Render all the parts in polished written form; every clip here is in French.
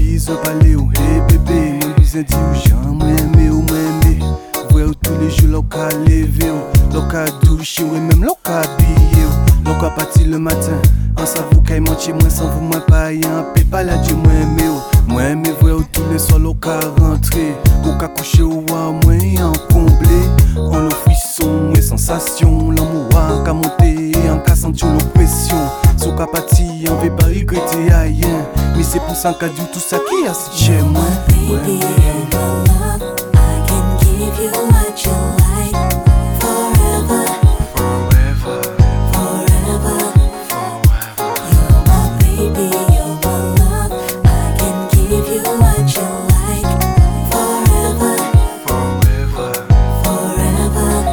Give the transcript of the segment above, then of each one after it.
besoin parler ou hey bébé. Moi besoin dire ou j'en moi aimé ou moi aimé. Vrai ou tous les jours l'on ka lever ou l'on ka doucher ou même l'on ka habiller ou l'on ka partir le matin. En ça vous kay mentir moi sans vous moi pas y'en paix pas la Dieu moi aimé ou moi aimé vrai ou tous les soirs l'on ka rentrer ou ka coucher ou à moi en comblé. On nos frissons et sensations l'amour a ka monter en ka sentir l'oppression. Sous ka parti on veut pas regretter rien. Mais c'est pour ça qu'a dit tout ça qui a si chez moi. Baby, you're my love. I can give you what you like. Forever, Forever, forever. forever, You're my baby, you're my love. I can give you what you like. Forever, forever, forever.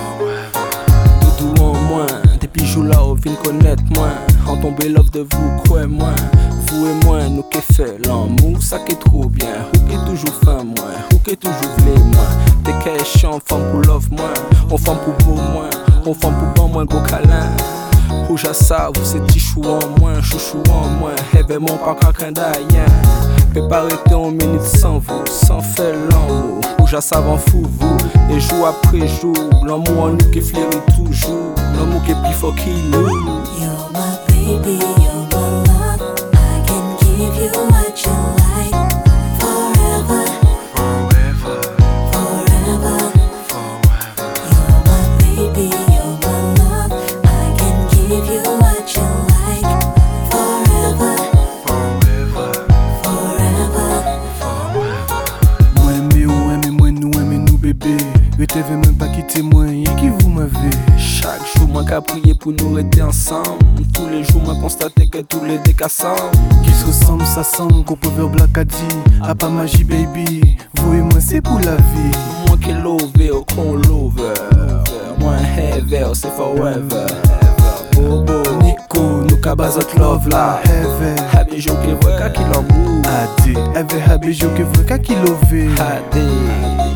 forever. Doudou en moins, depuis jour là, on vient connaître moins. En tomber love de vous, quoi moins. Vous et moi, nous qui fait l'amour, ça qui est trop bien. Ou qui est toujours fin moins, ou qui est toujours v'lé moins. T'es qu'est chiant, femme pour love moins. On femme pour beau moins, on femme pour bon moins gros câlin. Rouge à ça, vous c'est tichou en moins, chouchou en moins. Événement pas qu'un d'aïen. Peut pas arrêter en minute sans vous, sans faire l'amour. Rouge à ça, van fou vous. Et jour après jour, l'amour en nous qui fleurit toujours. L'amour qui est plus fort qu'il nous. You're my baby, you're my love. I can give you what you like. Forever, Forever, forever. forever, You're my baby, you're my love. I can give you what you like. Forever, forever, forever. forever. Moi aimé ou aimé, moi nous bébé. Retevez même pas quitter moi, rien qui vous m'avez. Chaque jour, moi qu'a prié pour nous rester ensemble. Tous les jours, moi constaté que tous les deux cassants. Qui se ressemble, ça semble qu'on peut faire black a dit. A pas magie baby, vous et moi c'est pour la vie. Moi qui l'over, qu'on l'over. Moi heaven, c'est forever. Bobo, Nico, nous cabazot love la heavy. Habé jour qui voit qu'à qui l'amour. Ade, ever happy joke que vous qu'à qui love. Hadé.